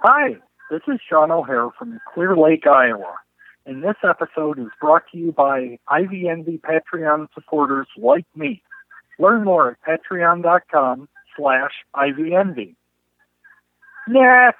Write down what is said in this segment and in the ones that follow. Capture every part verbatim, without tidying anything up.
Hi, this is Sean O'Hare from Clear Lake, Iowa, and this episode is brought to you by I V Envy Patreon supporters like me. Learn more at patreon.com slash IVEnvy. Next!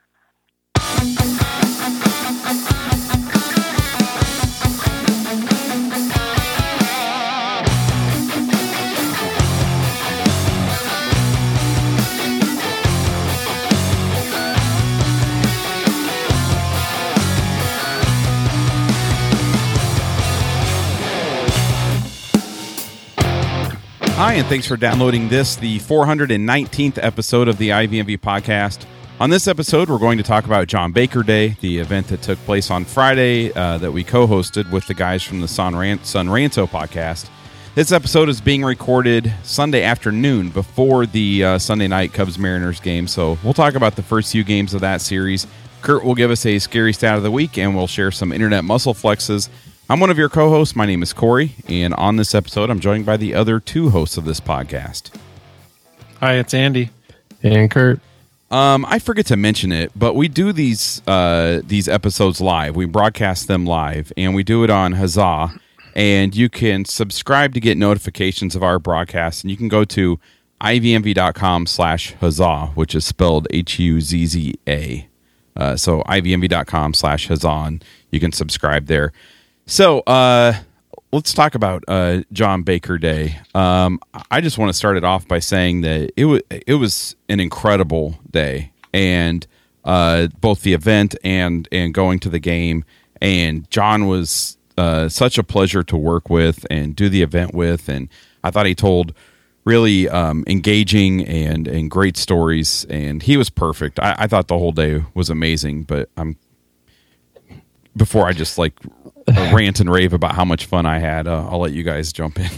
Hi, and thanks for downloading this, the four hundred nineteenth episode of the I V M V podcast. On this episode, we're going to talk about John Baker Day, the event that took place on Friday uh, that we co-hosted with the guys from the Son Ran- Son Ranto podcast. This episode is being recorded Sunday afternoon before the uh, Sunday night Cubs-Mariners game, so we'll talk about the first few games of that series. Kurt will give us a scary stat of the week, and we'll share some internet muscle flexes. I'm one of your co-hosts. My name is Corey, and on this episode, I'm joined by the other two hosts of this podcast. Hi, it's Andy. And Kurt. Um, I forget to mention it, but we do these uh, these episodes live. We broadcast them live, and we do it on Huzzah, and you can subscribe to get notifications of our broadcasts, and you can go to ivmv.com slash Huzzah, which is spelled H U Z Z A. Uh, so ivmv.com slash Huzzah, and you can subscribe there. So uh, let's talk about uh, John Baker Day. Um, I just want to start it off by saying that it was it was an incredible day, and uh, both the event and and going to the game. And John was uh, such a pleasure to work with and do the event with, and I thought he told really um, engaging and and great stories, and he was perfect. I, I thought the whole day was amazing, but I'm before I just like. rant and rave about how much fun I had. Uh, I'll let you guys jump in.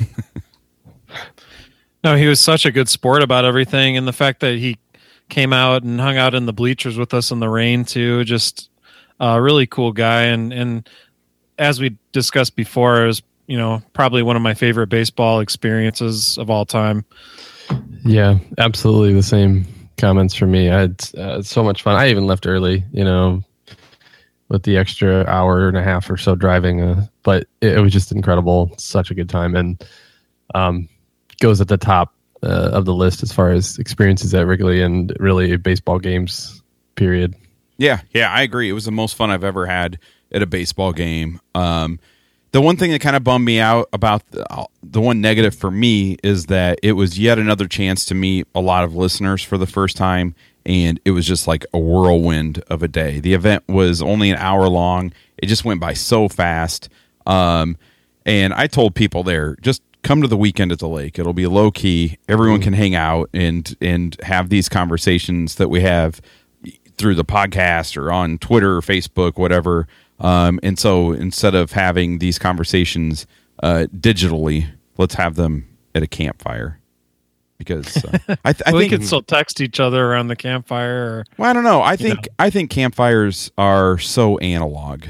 No, he was such a good sport about everything, and the fact that he came out and hung out in the bleachers with us in the rain too. Just a really cool guy, and and as we discussed before, it was you know probably one of my favorite baseball experiences of all time. Yeah, absolutely the same comments from me. I had uh, so much fun. I even left early, you know. With the extra hour and a half or so driving, uh, but it, it was just incredible. Such a good time, and um, goes at the top uh, of the list as far as experiences at Wrigley and really baseball games. Period. Yeah, yeah, I agree. It was the most fun I've ever had at a baseball game. Um, the one thing that kind of bummed me out about the, the one negative for me is that it was yet another chance to meet a lot of listeners for the first time. And it was just like a whirlwind of a day. The event was only an hour long. It just went by so fast. Um, and I told people there, just come to the weekend at the lake. It'll be low key. Everyone can hang out and and have these conversations that we have through the podcast or on Twitter or Facebook, whatever. Um, and so instead of having these conversations uh, digitally, let's have them at a campfire. Because uh, I, th- I well, think we can still text each other around the campfire. Or, well, I don't know. I think know. I think campfires are so analog.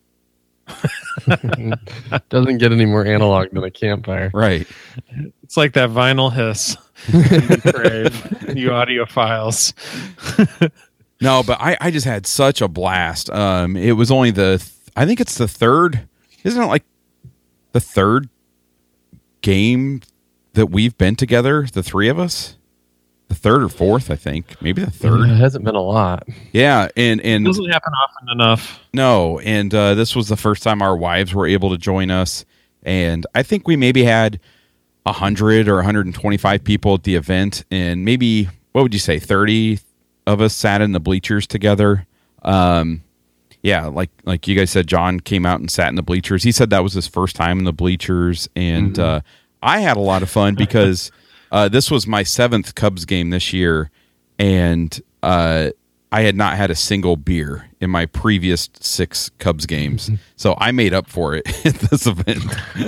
Doesn't get any more analog than a campfire, right? It's like that vinyl hiss. Crave, you audiophiles. No, but I, I just had such a blast. Um, it was only the th- I think it's the third, isn't it? Like the third game that we've been together, the three of us, the third or fourth, I think, maybe the third. It hasn't been a lot. Yeah, and and it doesn't happen often enough. No, and uh, this was the first time our wives were able to join us, and I think we maybe had a hundred or one hundred twenty-five people at the event, and maybe what would you say, thirty of us sat in the bleachers together. Um, yeah, like like you guys said, John came out and sat in the bleachers. He said that was his first time in the bleachers, and. Mm-hmm. Uh, I had a lot of fun because uh, this was my seventh Cubs game this year, and uh, I had not had a single beer in my previous six Cubs games. So I made up for it at this event.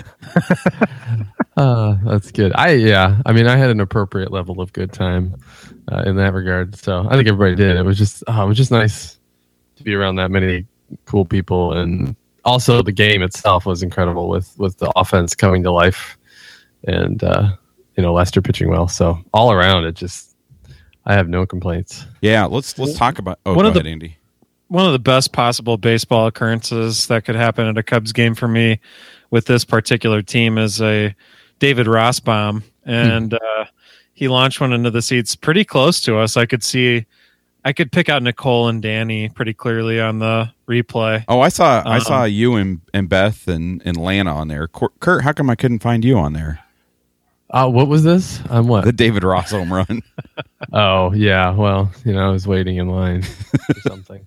uh, that's good. I yeah. I mean, I had an appropriate level of good time uh, in that regard. So I think everybody did. It was just oh, it was just nice to be around that many cool people, and also the game itself was incredible with with the offense coming to life, and uh, you know Lester pitching well. So all around, it just I have no complaints. Yeah, let's let's talk about. Oh, One go of the- ahead, Andy. One of the best possible baseball occurrences that could happen at a Cubs game for me with this particular team is a David Rossbaum, and uh, he launched one into the seats pretty close to us. I could see, I could pick out Nicole and Danny pretty clearly on the replay. Oh, I saw I Um, saw you and, and Beth and, and Lana on there. Kurt, how come I couldn't find you on there? Uh, what was this? On what? The David Ross home run. Oh, yeah. Well, you know, I was waiting in line for something.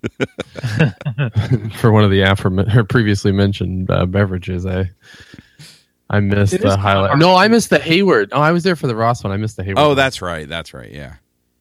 For one of the affirm- or previously mentioned uh, beverages. I I missed It the is highlight. hard. No, I missed the Hayward. Oh, I was there for the Ross one. I missed the Hayward. Oh, one. that's right. That's right. Yeah.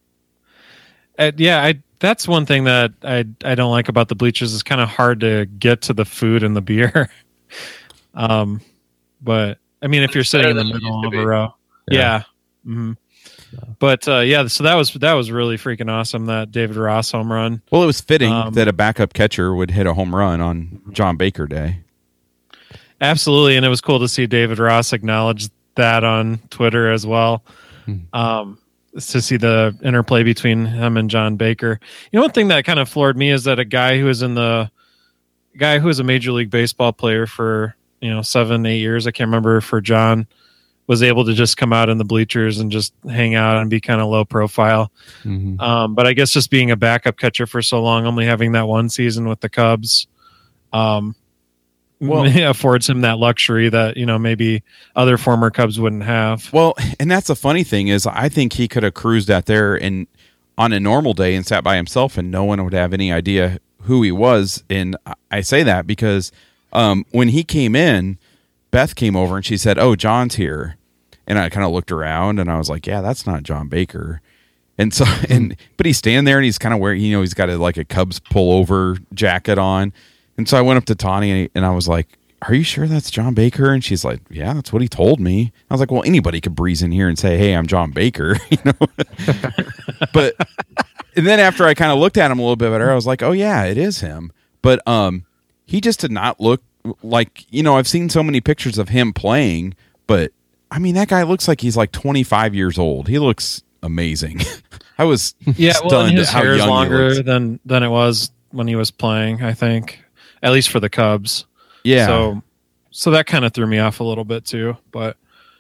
Uh, yeah, I that's one thing that I I don't like about the bleachers. It's kind of hard to get to the food and the beer. um, but I mean, if you're sitting in the better than it middle used of to a be. row, Yeah. yeah. Mhm. But uh, yeah, so that was that was really freaking awesome, that David Ross home run. Well, it was fitting Um, that a backup catcher would hit a home run on John Baker Day. Absolutely, and it was cool to see David Ross acknowledge that on Twitter as well. Um, to see the interplay between him and John Baker. You know, one thing that kind of floored me is that a guy who was in the guy who was a Major League Baseball player for you know seven, eight years, I can't remember, for John, was able to just come out in the bleachers and just hang out and be kind of low profile. Mhm. Um, but I guess just being a backup catcher for so long, only having that one season with the Cubs, um, Well- affords him that luxury that you know maybe other former Cubs wouldn't have. Well, and that's the funny thing is I think he could have cruised out there and on a normal day and sat by himself and no one would have any idea who he was. And I say that because um, when he came in, Beth came over and she said, "Oh, John's here." And I kind of looked around and I was like, "Yeah, that's not John Baker." And so, and but he's standing there and he's kind of wearing, you know, he's got a, like a Cubs pullover jacket on. And so I went up to Tawny and I was like, "Are you sure that's John Baker?" And she's like, "Yeah, that's what he told me." I was like, "Well, anybody could breeze in here and say, 'Hey, I'm John Baker,'" you know. But and then after I kind of looked at him a little bit better, I was like, "Oh yeah, it is him." But um, he just did not look like, you know, I've seen so many pictures of him playing, but I mean, that guy looks like he's like twenty-five years old. He looks amazing. I was Yeah, well, stunned and his at how hair is young he longer looks. than than it was when he was playing. I think, at least for the Cubs. Yeah. So, so that kind of threw me off a little bit too. But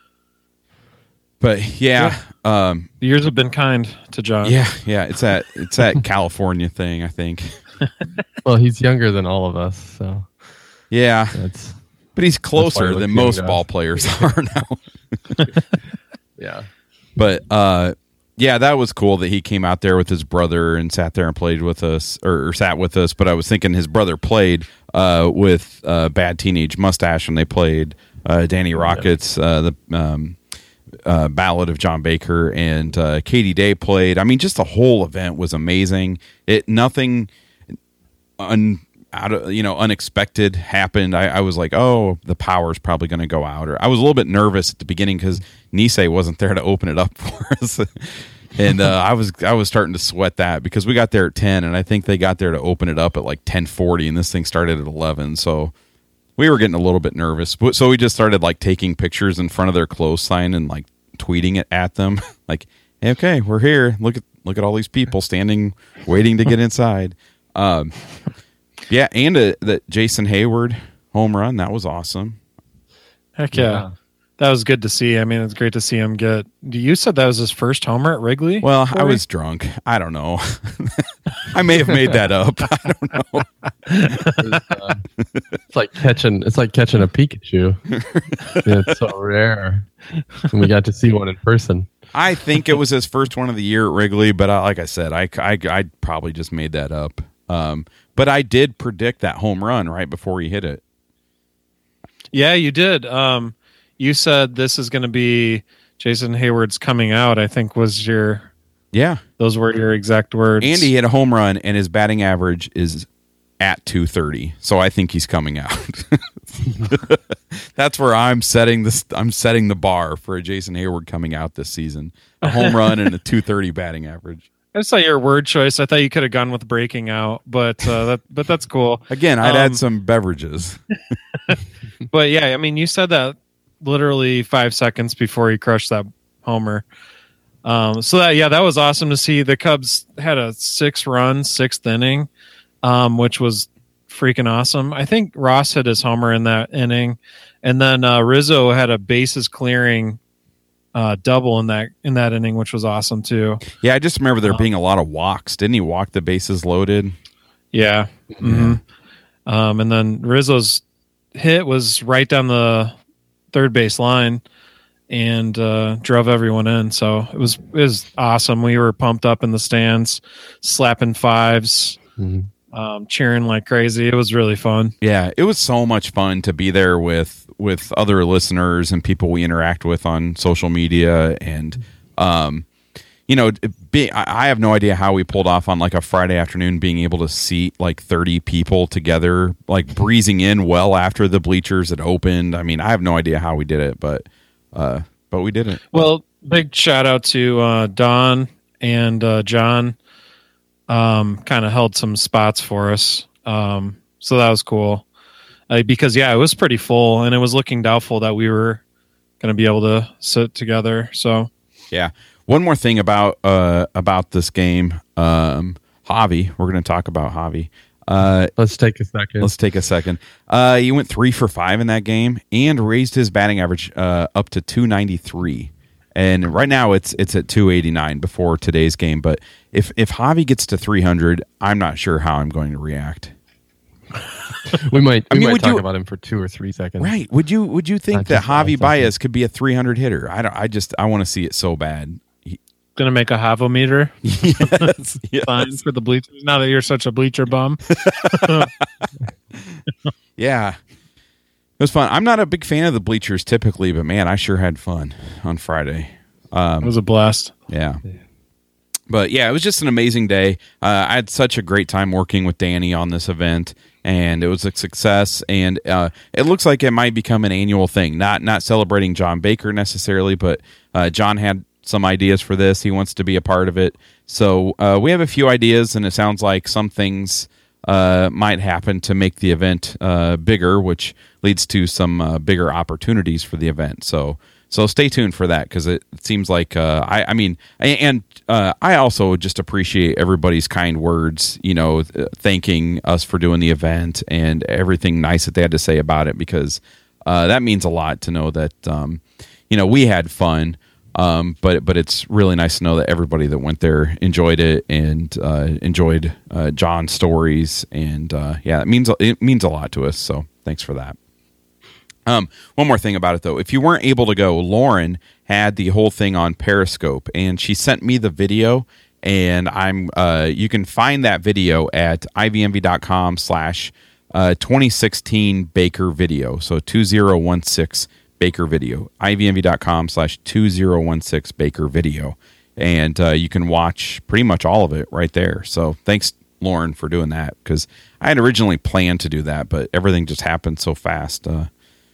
But yeah, um, the years have been kind to John. yeah, yeah. It's that it's that California thing, I think. Well, he's younger than all of us, so Yeah, that's but he's why closer he than looks most young to ball us. players are now. yeah. But uh, yeah, that was cool that he came out there with his brother and sat there and played with us, or, or sat with us. But I was thinking his brother played uh, with uh, Bad Teenage Mustache, and they played uh, Danny Rockets, uh, the um, uh, Ballad of John Baker, and uh, Katie Day played. I mean, just the whole event was amazing. It nothing un out of you know unexpected happened. I, I was like, oh, the power's probably going to go out, or I was a little bit nervous at the beginning because Nisei wasn't there to open it up for us, and uh, I was I was starting to sweat that because we got there at ten, and I think they got there to open it up at like ten forty, and this thing started at eleven, so we were getting a little bit nervous. So we just started like taking pictures in front of their close sign and like tweeting it at them, like, hey, okay, we're here. Look at look at all these people standing, waiting to get inside. Um, yeah, and uh, that Jason Hayward home run, that was awesome. Heck yeah. Yeah. That was good to see. I mean, it's great to see him get. You said that was his first homer at Wrigley? Well, I Corey? was drunk. I don't know. I may have made that up. I don't know. It's, uh, it's like catching it's like catching a Pikachu. Yeah, it's so rare. And we got to see one in person. I think it was his first one of the year at Wrigley, but I, like I said, I, I, I probably just made that up. Um, but I did predict that home run right before he hit it. Yeah, you did. Um, you said this is going to be Jason Hayward's coming out, I think was your, Yeah. those were your exact words. Andy hit a home run, and his batting average is at two thirty. So I think he's coming out. That's where I'm setting this. I'm setting the bar for a Jason Hayward coming out this season. A home run and a two thirty batting average. I just thought your word choice. I thought you could have gone with breaking out, but uh, that but that's cool. Again, I'd Um, add some beverages. But yeah, I mean, you said that literally five seconds before he crushed that homer. Um, so that yeah, that was awesome to see. The Cubs had a six run sixth inning, um, which was freaking awesome. I think Ross hit his homer in that inning, and then uh, Rizzo had a bases clearing uh, double in that in that inning, which was awesome too. Yeah, I just remember there um, being a lot of walks. Didn't he walk the bases loaded? Yeah. Mm-hmm. Um, and then Rizzo's hit was right down the third base line and uh, drove everyone in. So it was it was awesome. We were pumped up in the stands, slapping fives, mm-hmm. um, cheering like crazy. It was really fun. Yeah, it was so much fun to be there with with other listeners and people we interact with on social media. And, um, you know, be, I have no idea how we pulled off on like a Friday afternoon being able to seat like thirty people together, like breezing in well after the bleachers had opened. I mean, I have no idea how we did it, but uh, but we did it. Well, big shout out to uh, Don and uh, John. Um, kind of held some spots for us, um, so that was cool. Uh, because yeah, it was pretty full, and it was looking doubtful that we were going to be able to sit together. So yeah. One more thing about uh, about this game, um, Javi. We're going to talk about Javi. Uh, let's take a second. Let's take a second. Uh, he went three for five in that game and raised his batting average uh, up to two ninety-three. And right now it's it's at two eighty-nine before today's game. But if if Javi gets to three hundred, I'm not sure how I'm going to react. we might. We I mean, might would talk you, about him for two or three seconds. Right? Would you Would you think not that Javi Baez could be a three hundred hitter? I don't. I just I want to see it so bad. He, Gonna make a Havometer. Yes, yes. Fine for the bleachers. Now that you're such a bleacher bum. Yeah, it was fun. I'm not a big fan of the bleachers typically, but man, I sure had fun on Friday. Um, it was a blast. Yeah. But yeah, it was just an amazing day. Uh, I had such a great time working with Danny on this event, and it was a success. And uh, it looks like it might become an annual thing. Not not celebrating John Baker necessarily, but uh, John had some ideas for this. He wants to be a part of it. So uh, we have a few ideas, and it sounds like some things uh, might happen to make the event uh, bigger, which leads to some uh, bigger opportunities for the event. So. So stay tuned for that, because it, it seems like uh, I, I mean, and uh, I also just appreciate everybody's kind words, you know, th- thanking us for doing the event and everything nice that they had to say about it, because uh, that means a lot to know that um, you know, we had fun, um, but but it's really nice to know that everybody that went there enjoyed it and uh, enjoyed uh, John's stories, and uh, yeah, it means it means a lot to us. So thanks for that. Um, one more thing about it, though. If you weren't able to go, Lauren had the whole thing on Periscope, and she sent me the video, and I'm uh, you can find that video at ivnv.com slash uh, 2016 Baker video. So two thousand sixteen Baker video. ivnv.com slash 2016 Baker video. And uh, you can watch pretty much all of it right there. So thanks, Lauren, for doing that, because I had originally planned to do that, but everything just happened so fast. Uh,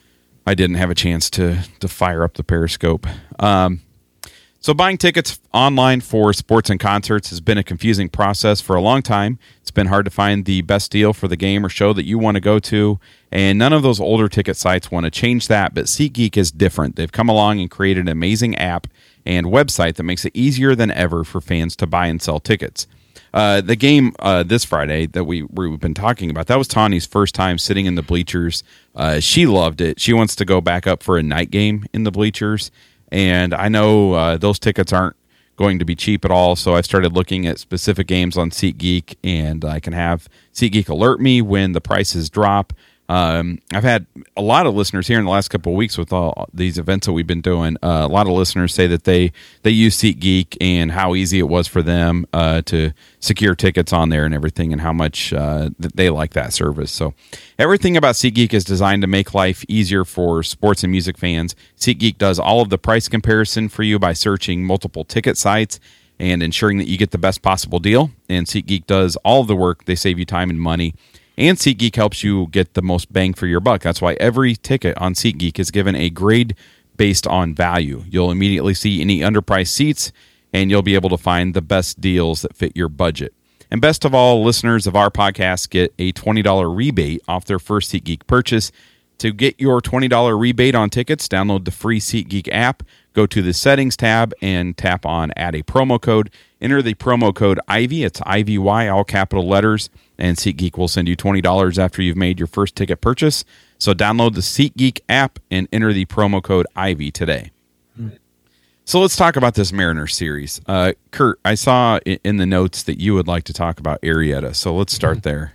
I didn't have a chance to to fire up the Periscope. Um, so buying tickets online for sports and concerts has been a confusing process for a long time. It's been hard to find the best deal for the game or show that you want to go to, and none of those older ticket sites want to change that, but SeatGeek is different. They've come along and created an amazing app and website that makes it easier than ever for fans to buy and sell tickets. Uh, the game uh, this Friday that we, we've been talking about, that was Tawny's first time sitting in the bleachers. Uh, she loved it. She wants to go back up for a night game in the bleachers. And I know uh, those tickets aren't going to be cheap at all, so I started looking at specific games on SeatGeek, and I can have SeatGeek alert me when the prices drop. Um, I've had a lot of listeners here in the last couple of weeks with all these events that we've been doing. Uh, a lot of listeners say that they, they use SeatGeek and how easy it was for them uh, to secure tickets on there and everything, and how much uh, they like that service. So everything about SeatGeek is designed to make life easier for sports and music fans. SeatGeek does all of the price comparison for you by searching multiple ticket sites and ensuring that you get the best possible deal. And SeatGeek does all of the work. They save you time and money. And SeatGeek helps you get the most bang for your buck. That's why every ticket on SeatGeek is given a grade based on value. You'll immediately see any underpriced seats, and you'll be able to find the best deals that fit your budget. And best of all, listeners of our podcast get a twenty dollars rebate off their first SeatGeek purchase. To get your twenty dollars rebate on tickets, download the free SeatGeek app. go to the settings tab and tap on add a promo code. Enter the promo code Ivy. It's I V Y, all capital letters, and SeatGeek will send you twenty dollars after you've made your first ticket purchase. So download the SeatGeek app and enter the promo code Ivy today. Hmm. So let's talk about this Mariners series. Uh, Kurt, I saw in the notes that you would like to talk about Arrieta, so let's start there.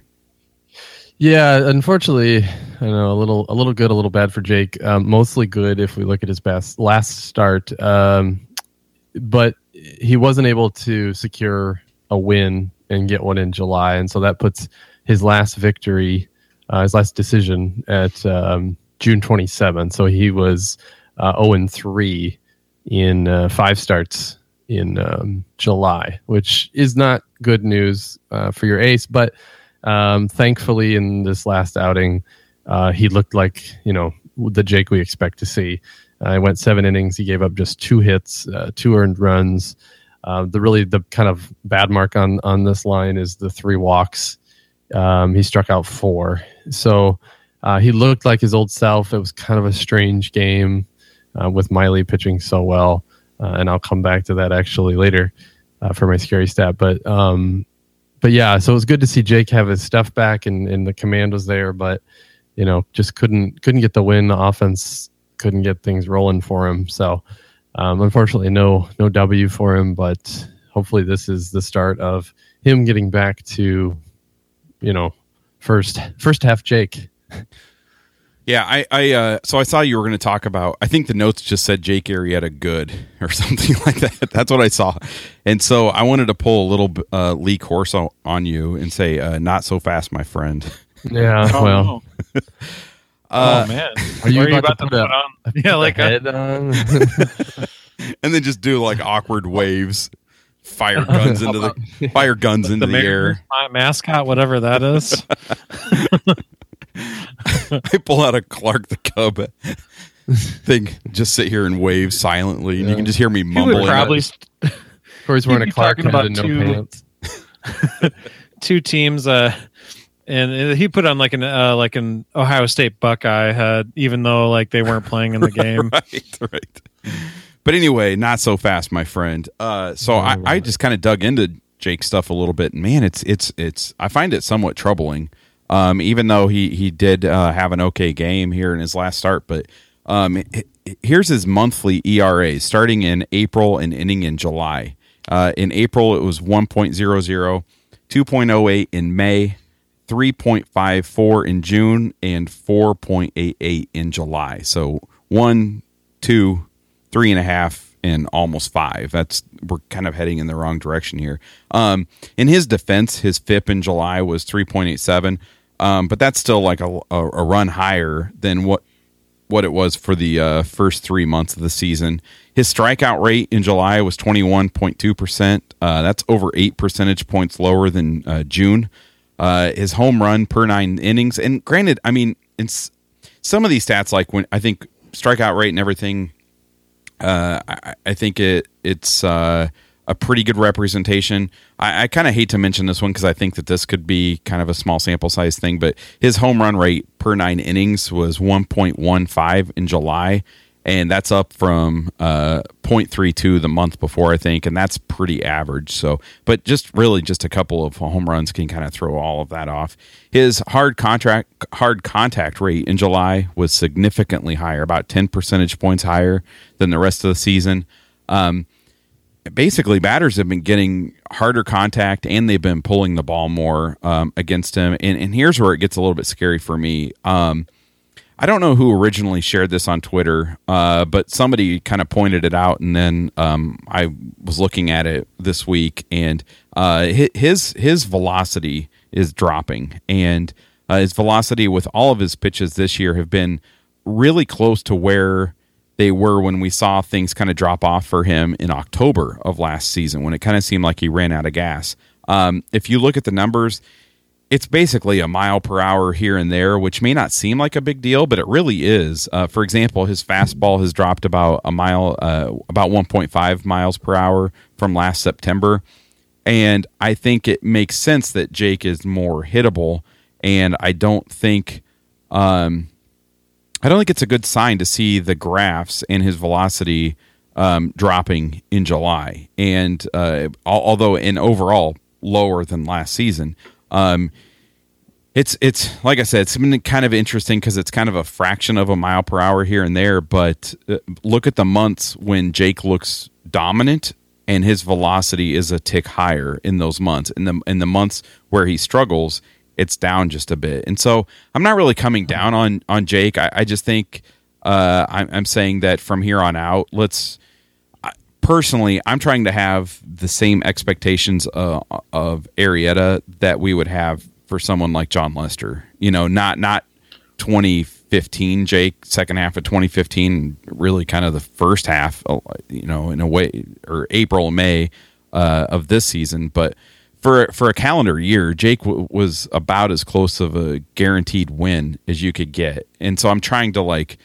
Yeah, unfortunately, I know a little, a little good, a little bad for Jake. Um, mostly good if we look at his best last start, um, but he wasn't able to secure a win and get one in July, and so that puts his last victory, uh, his last decision at um, June twenty-seventh. So he was uh, oh and three in uh, five starts in um, July, which is not good news uh, for your ace. But um, thankfully, in this last outing, uh, he looked like, you know, the Jake we expect to see. Uh, he went seven innings. He gave up just two hits, uh, two earned runs. Uh, the really the kind of bad mark on on this line is the three walks. Um, he struck out four, so uh, he looked like his old self. It was kind of a strange game uh, with Miley pitching so well, uh, and I'll come back to that actually later uh, for my scary stat. But um, but yeah, so it was good to see Jake have his stuff back, and, and the command was there, but you know, just couldn't couldn't get the win. The offense couldn't get things rolling for him. So um, unfortunately, no no W for him. But hopefully, this is the start of him getting back to, you know, first first half Jake. Yeah, I, I uh, so I saw you were going to talk about, I think the notes just said Jake Arrieta good or something like that. That's what I saw. And so I wanted to pull a little uh, Lee Corso on you and say, uh, not so fast, my friend. Yeah, Oh, well. no. Uh, oh man, Are you What about, to put, a, on? Yeah, like a, head on? and then just do like awkward waves, fire guns into the fire guns into the, the air. My mascot, whatever that is. I pull out a Clark the Cub thing, just sit here and wave silently, and yeah. you can just hear me mumbling. Probably, Corey's wearing a Clark hat about and no two, pants. Two teams, uh, and he put on like an uh, like an Ohio State Buckeye head, even though like they weren't playing in the game. right, right. But anyway, not so fast, my friend. Uh, so oh, I, I just kind of dug into Jake's stuff a little bit, and man, it's it's it's. I find it somewhat troubling. Um, even though he he did uh, have an okay game here in his last start, but um, it, it, here's his monthly E R A starting in April and ending in July. Uh, in April, it was one point oh oh, two point oh eight in May, three point five four in June, and four point eight eight in July. So one, two, three and a half, and almost five. That's we're kind of heading in the wrong direction here. Um, in his defense, his F I P in July was three point eight seven, um, but that's still like a, a, a run higher than what what it was for the uh, first three months of the season. His strikeout rate in July was twenty-one point two percent. Uh, that's over eight percentage points lower than uh, June. Uh, his home run per nine innings, and granted, I mean, in s- some of these stats, like when I think strikeout rate and everything. Uh, I, I think it it's uh, a pretty good representation. I, I kind of hate to mention this one because I think that this could be kind of a small sample size thing, but his home run rate per nine innings was one point one five in July, and that's up from uh, zero point three two the month before, I think, and that's pretty average. So, but just really just a couple of home runs can kind of throw all of that off. His hard contract hard contact rate in July was significantly higher, about ten percentage points higher than the rest of the season. Um, basically, batters have been getting harder contact, and they've been pulling the ball more um, against him. And, and here's where it gets a little bit scary for me. Um, I don't know who originally shared this on Twitter, uh, but somebody kind of pointed it out, and then um, I was looking at it this week, and uh, his his velocity is dropping, and uh, his velocity with all of his pitches this year have been really close to where they were when we saw things kind of drop off for him in October of last season, when it kind of seemed like he ran out of gas. Um, if you look at the numbers, it's basically a mile per hour here and there, which may not seem like a big deal, but it really is. Uh, for example, his fastball has dropped about a mile, uh, about one point five miles per hour from last September. And I think it makes sense that Jake is more hittable. And I don't think, um, I don't think it's a good sign to see the graphs and his velocity um, dropping in July, and uh, al- although in overall lower than last season. Um, It's it's like I said, it's been kind of interesting because it's kind of a fraction of a mile per hour here and there. But uh, look at the months when Jake looks dominant and his velocity is a tick higher in those months. In the in the months where he struggles, it's down just a bit. And so I'm not really coming down on on Jake. I, I just think uh, I'm, I'm saying that from here on out, let's. Personally, I'm trying to have the same expectations uh, of Arrieta that we would have for someone like John Lester. You know, not not twenty fifteen Jake, second half of twenty fifteen, really kind of the first half, you know, in a way, or April, May uh, of this season. But for for a calendar year, Jake w- was about as close of a guaranteed win as you could get. And so I'm trying to like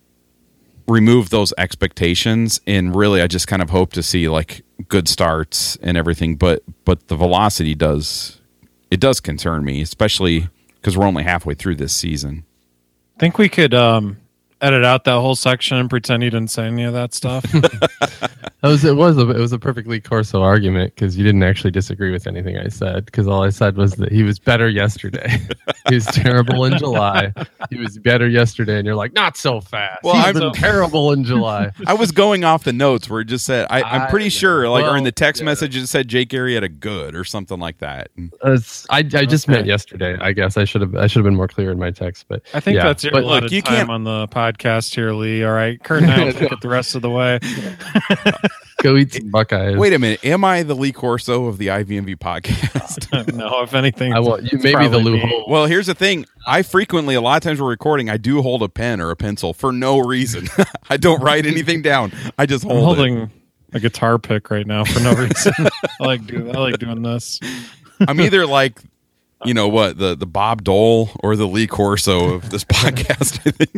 remove those expectations, and really I just kind of hope to see like good starts and everything. But but the velocity does. It does concern me, especially because we're only halfway through this season. I think we could um, edit out that whole section and pretend you didn't say any of that stuff. It was it was a, it was a perfectly Corso argument because you didn't actually disagree with anything I said, because all I said was that he was better yesterday. He was terrible in July. He was better yesterday, and you're like, not so fast. Well, He's I'm been terrible in July. I was going off the notes where it just said I, I'm pretty I, sure, like, well, or in the text yeah. message it said Jake Arrieta good or something like that. Uh, it's- I I just Okay. meant yesterday. I guess I should have I should have been more clear in my text, but I think yeah. that's your But allotted look, you time can't- on the podcast here, Lee. All right, Kurt and I will take it the rest of the way. go eat some Buckeyes. Wait a minute, am I the Lee Corso of the I V M V podcast? No, if anything, I want you it's maybe the probably Lou me. Hole. Well, here's the thing. I frequently, a lot of times we're recording, I do hold a pen or a pencil for no reason. I don't write anything down. I just I'm hold it. holding a guitar pick right now for no reason. I like do I like doing this. I'm either like, you know what, the, the Bob Dole or the Lee Corso of this podcast,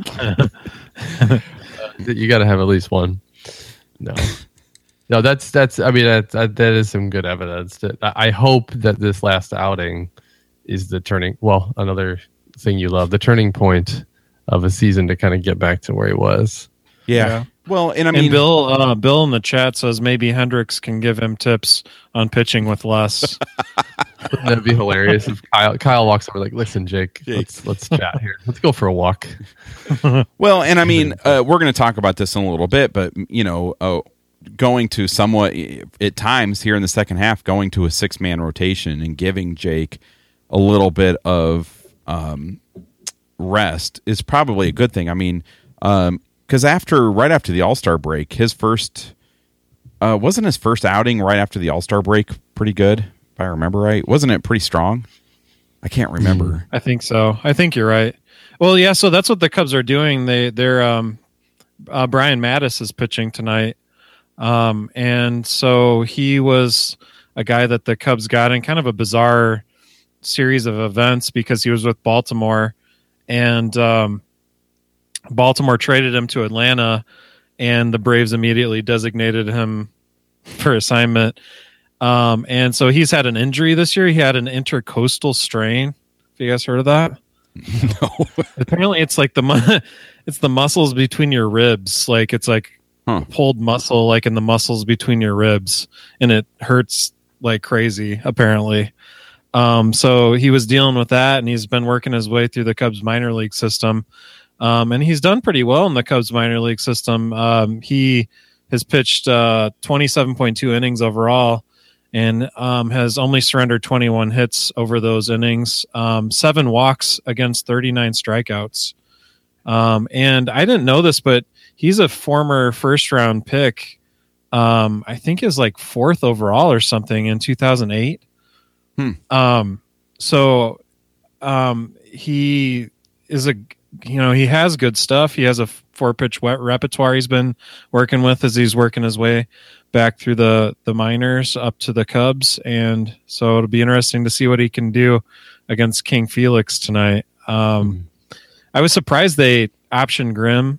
I think. You got to have at least one. No, no, that's that's. I mean, that that, that is some good evidence. That I I hope that this last outing is the turning. Well, another thing you love, the turning point of a season to kind of get back to where he was. Yeah. Yeah. Well, and I And mean, Bill, uh, Bill in the chat says maybe Hendricks can give him tips on pitching with less. Wouldn't that be hilarious if Kyle Kyle walks over like, listen, Jake, Jake. let's let's chat here. Let's go for a walk. well, and I mean, uh, we're going to talk about this in a little bit, but you know, uh, going to somewhat at times here in the second half, going to a six man rotation and giving Jake a little bit of um, rest is probably a good thing. I mean, um, because after right after the All-Star break, his first uh, wasn't his first outing right after the All-Star break pretty good, if I remember right. Wasn't it pretty strong? I can't remember. I think so. I think you're right. Well, yeah. So that's what the Cubs are doing. They they're um, uh, Brian Mattis is pitching tonight, um, and so he was a guy that the Cubs got in kind of a bizarre series of events because he was with Baltimore, and um, Baltimore traded him to Atlanta, and the Braves immediately designated him for assignment. Um, and so he's had an injury this year. He had an intercostal strain. Have you guys heard of that? No. Apparently, it's like the mu- it's the muscles between your ribs. Like it's like Huh. pulled muscle, like in the muscles between your ribs, and it hurts like crazy. Apparently, um, so he was dealing with that, and he's been working his way through the Cubs minor league system, um, and he's done pretty well in the Cubs minor league system. Um, he has pitched uh, twenty-seven point two innings overall, and um, has only surrendered twenty-one hits over those innings, um, seven walks against thirty-nine strikeouts. Um, and I didn't know this, but he's a former first round pick. Um, I think is like fourth overall or something in two thousand eight. Hmm. Um, so um, he is a, you know, he has good stuff. He has a four pitch wet repertoire he's been working with as he's working his way back through the, the minors up to the Cubs. And so it'll be interesting to see what he can do against King Felix tonight. Um, I was surprised they optioned Grimm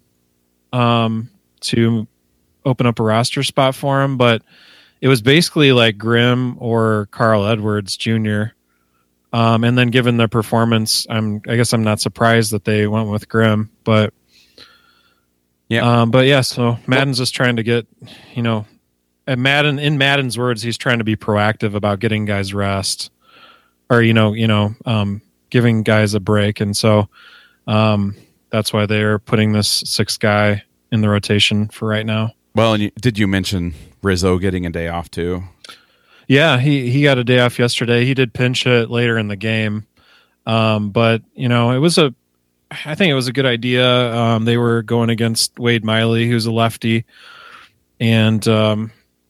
um, to open up a roster spot for him, but it was basically like Grimm or Carl Edwards Junior Um, and then given their performance, I'm, I guess I'm not surprised that they went with Grimm, but Yeah. Um, but yeah, so Madden's just trying to get, you know, at Madden, in Madden's words, he's trying to be proactive about getting guys rest, or you know, you know, um, giving guys a break, and so um, that's why they're putting this sixth guy in the rotation for right now. Well, and you, did you mention Rizzo getting a day off too? Yeah, he he got a day off yesterday. He did pinch hit later in the game, um, but you know, it was a, I think it was a good idea. Um, they were going against Wade Miley, who's a lefty, and um,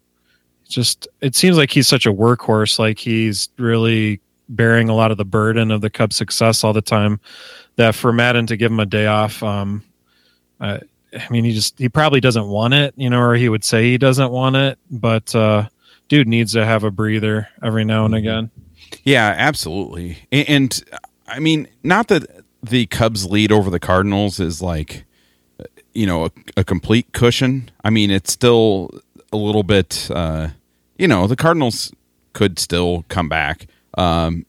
just it seems like he's such a workhorse. Like he's really bearing a lot of the burden of the Cubs' success all the time. That for Madden to give him a day off, um, I, I mean, he just he probably doesn't want it, you know, or he would say he doesn't want it, but uh, dude needs to have a breather every now and again. Yeah, absolutely. And, and I mean, not that the Cubs' lead over the Cardinals is like, you know, a, a complete cushion. I mean, it's still a little bit, uh, you know, the Cardinals could still come back. Um,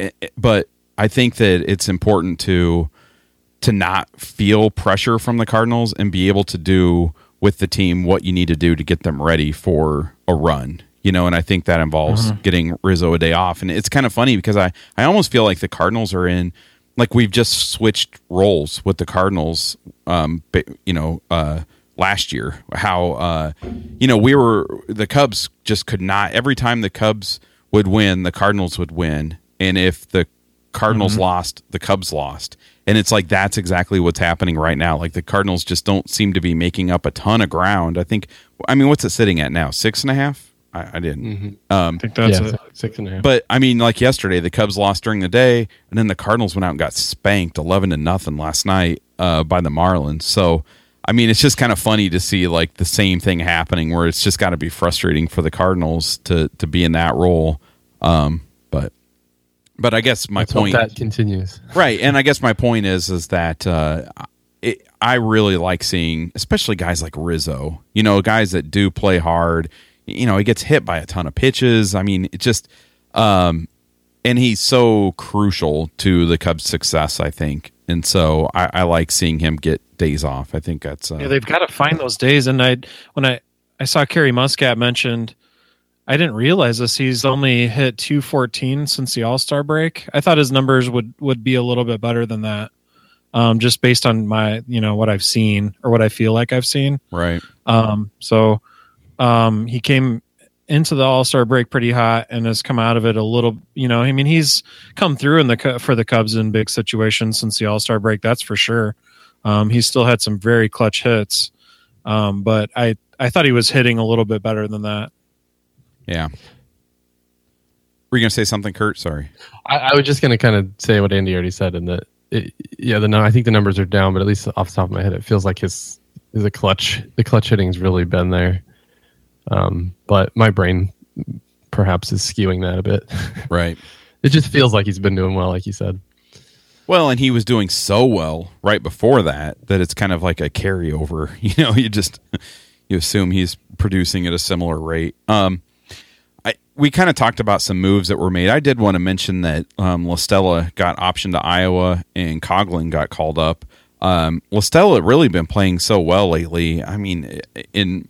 but I think that it's important to to not feel pressure from the Cardinals and be able to do with the team what you need to do to get them ready for a run. You know, and I think that involves mm-hmm. getting Rizzo a day off. And it's kind of funny because I, I almost feel like the Cardinals are in, like we've just switched roles with the Cardinals, um, you know, uh, last year. How, uh, you know, we were, the Cubs just could not, every time the Cubs would win, the Cardinals would win. And if the Cardinals mm-hmm. lost, the Cubs lost. And it's like that's exactly what's happening right now. Like the Cardinals just don't seem to be making up a ton of ground. I think, I mean, what's it sitting at now? Six and a half? I, I didn't. Mm-hmm. Um, I think that's yeah, it. Six and a half. But I mean, like yesterday, the Cubs lost during the day, and then the Cardinals went out and got spanked eleven to nothing last night uh, by the Marlins. So, I mean, it's just kind of funny to see like the same thing happening, where it's just got to be frustrating for the Cardinals to to be in that role. Um, but, but I guess my Let's point hope that continues, right? And I guess my point is is that uh, it, I really like seeing, especially guys like Rizzo. You know, guys that do play hard. You know, he gets hit by a ton of pitches. I mean, it just, um, and he's so crucial to the Cubs' success, I think. And so I, I like seeing him get days off. I think that's uh, yeah. They've got to find those days. And I, when I, I saw Kerry Muscat mentioned, I didn't realize this. He's only hit two fourteen since the All-Star break. I thought his numbers would would be a little bit better than that, um, just based on my, you know, what I've seen or what I feel like I've seen. right. Um, so. Um, he came into the All-Star break pretty hot and has come out of it a little, you know, I mean, he's come through in the for the Cubs in big situations since the All-Star break. That's for sure. Um, he's still had some very clutch hits. Um, but I, I thought he was hitting a little bit better than that. Yeah. Were you going to say something, Kurt? Sorry. I, I was just going to kind of say what Andy already said, in that, it, yeah, the I think the numbers are down, but at least off the top of my head, it feels like his is a clutch. The clutch hitting's really been there. Um, but my brain perhaps is skewing that a bit. Right. It just feels like he's been doing well, like you said. Well, and he was doing so well right before that that it's kind of like a carryover. You know, you just you assume he's producing at a similar rate. Um, I we kind of talked about some moves that were made. I did want to mention that um, La Stella got optioned to Iowa and Coughlin got called up. Um, La Stella had really been playing so well lately. I mean, in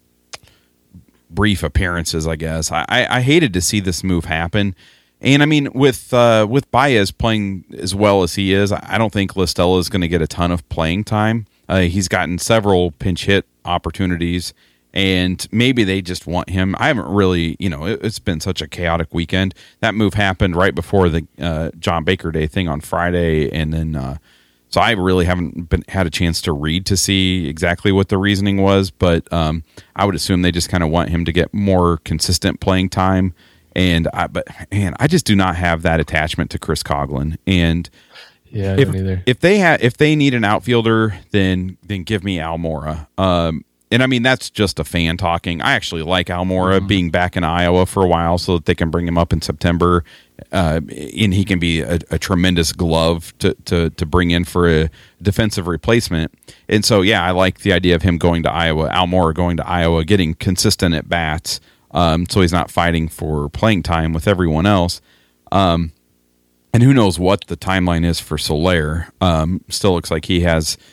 brief appearances, I guess. I, I hated to see this move happen. And I mean, with uh, with Baez playing as well as he is, I don't think La Stella is going to get a ton of playing time. Uh, he's gotten several pinch hit opportunities, and maybe they just want him. I haven't really, you know, it, it's been such a chaotic weekend. That move happened right before the uh, John Baker Day thing on Friday, and then uh, so I really haven't been had a chance to read to see exactly what the reasoning was, but um, I would assume they just kind of want him to get more consistent playing time. And I, but man, I just do not have that attachment to Chris Coughlin. And yeah, I if don't either. if they have if they need an outfielder, then then give me Almora. Um, and I mean that's just a fan talking. I actually like Almora mm-hmm. being back in Iowa for a while, so that they can bring him up in September. Uh, and he can be a, a tremendous glove to, to, to bring in for a defensive replacement. And so, yeah, I like the idea of him going to Iowa, Almora going to Iowa, getting consistent at bats, um, so he's not fighting for playing time with everyone else. Um, and who knows what the timeline is for Soler. Um, still looks like he has